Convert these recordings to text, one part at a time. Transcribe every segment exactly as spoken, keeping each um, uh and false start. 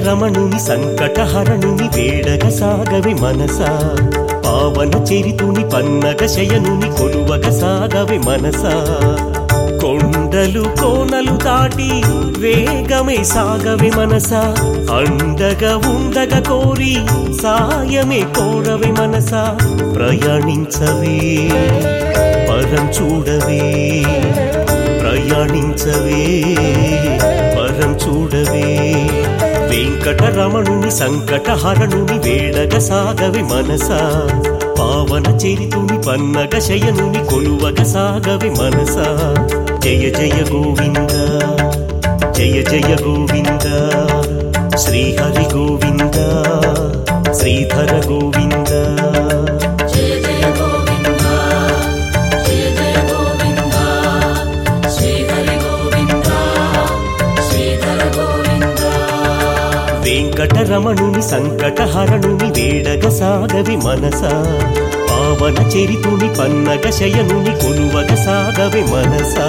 వెంకటరమణుని సంకటహరణుని వేడగ సాగవి మనసా, పావన చరితుని పన్నగ శయనుని కొలువగ సాగవి మనసా. కొండలు కోనలు దాటి వేగమే సాగవి మనసా, అండగా ఉండగ కోరి సాయమే కోరవి మనసా. ప్రయాణించవే పరం చూడవే, ప్రయాణించవే పరం చూడవే. వెంకటరమణుని సంకటహరణుని వేడగ సాగవి మనసా, పావన చరితుని పన్నగ శయనుని కొలువగ సాగవి మనసా. జయ జయ గోవింద జయ జయ గోవింద, శ్రీహరి గోవింద శ్రీధర గోవింద. వెంకటరమణుని సంకటహరణుని వేడగ సాగవి మనసా, పావన చరితుని పన్నగ శయనుని కొలువగ సాగవి మనసా.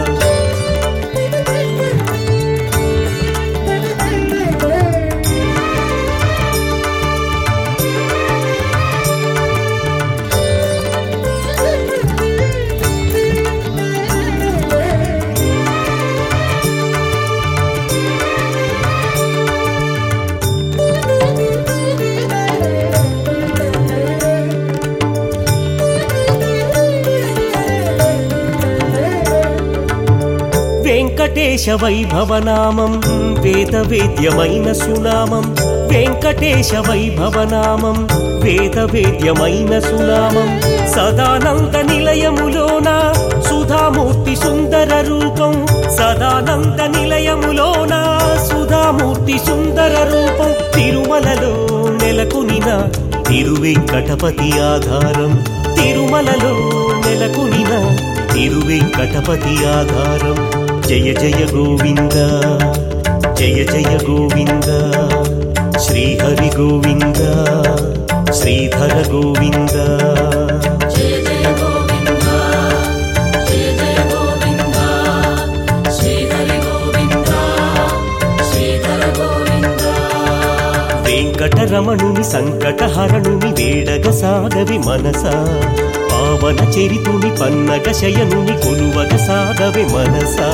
వెంకటేశ వైభవనామం వేద వేద్యమైన సునామం, వెంకటేశ వైభవనామం వేద వేద్యమైన సునామం. సదానంద నిలయములోన సుధామూర్తి సుందర రూపం, సదానంద నిలయములోన సుధామూర్తి సుందర రూపం. తిరుమలలో నెలకొనిన తిరువెంకటపతి ఆధారం, తిరుమలలో నెలకొనిన తిరువెంకటపతి ఆధారం. జయ జయ గోవింద జయ జయ గోవింద, శ్రీహరి గోవింద శ్రీధర గోవింద. వెంకటరమణుని సంకటహరణుని వేడగ సాగవి మనసా, పావన చరితుని పన్నగ శయనుని కొలువగ సాగవి మనసా.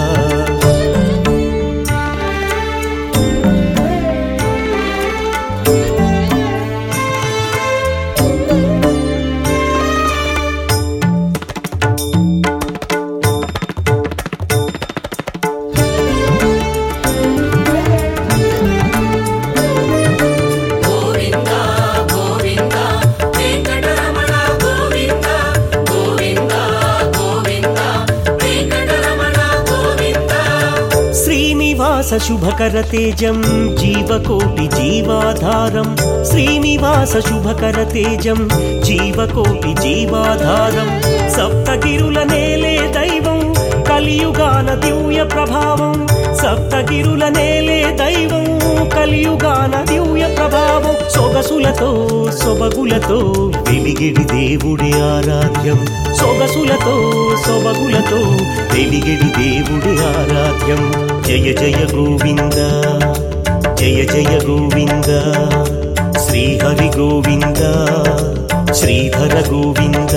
శుభకర తేజం జీవకోటి జీవాధారం, శ్రీనివాస శుభకర తేజం జీవకోటి జీవాధారం. సప్తగిరుల నేలే దైవం కలియుగాన దివ్య ప్రభావం, సప్తగిరుల నేలే దైవం కలియుగాన దివ్య ప్రభావం. సొగసులతో సొబగులతో వెలిగిడి దేవుడి ఆరాధ్యం, సొగసులతో సొబగులతో వెలిగిడి దేవుడి ఆరాధ్యం. జయ జయ గోవింద జయ జయ గోవింద, శ్రీహరి గోవింద శ్రీధర గోవింద.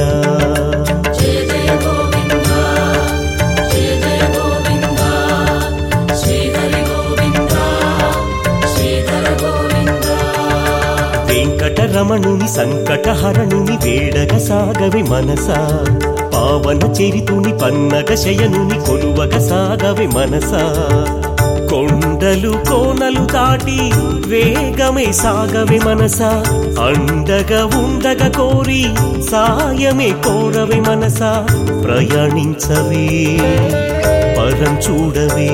వెంకటరమణుని సంకటహరణుని వేడగ సాగవి మనసా, పావన చరితుని పన్నగ శయనుని కొలువగ సాగవి మనసా. కొండలు కోనలు దాటి వేగమే సాగవి మనసా, అండగా ఉండగ కోరి సాయమే కోరవి మనసా. ప్రయాణించవే పరం చూడవే,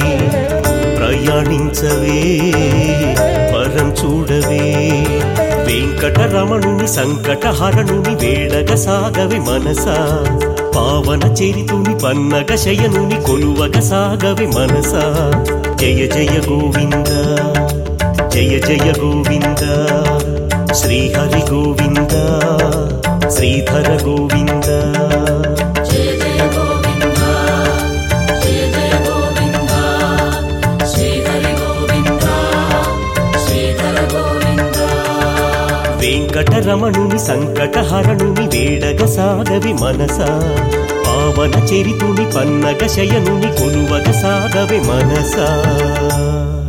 ప్రయాణించవే పరం చూడవే. వెంకటరమణుని సంకటహరణుని వేడగ సాగవి మనసా, పావన చరితుని పన్నగ శయనుని కొలువగ సాగవి మనసా. జయ జయ గోవింద జయ జయ గోవింద, శ్రీహరి గోవింద శ్రీధర గోవింద. సంకటహరణుని వేడగ సాగవి మనసా పావన చరితుని పన్నగ శయనుని కొలువగ సాగవి మనసా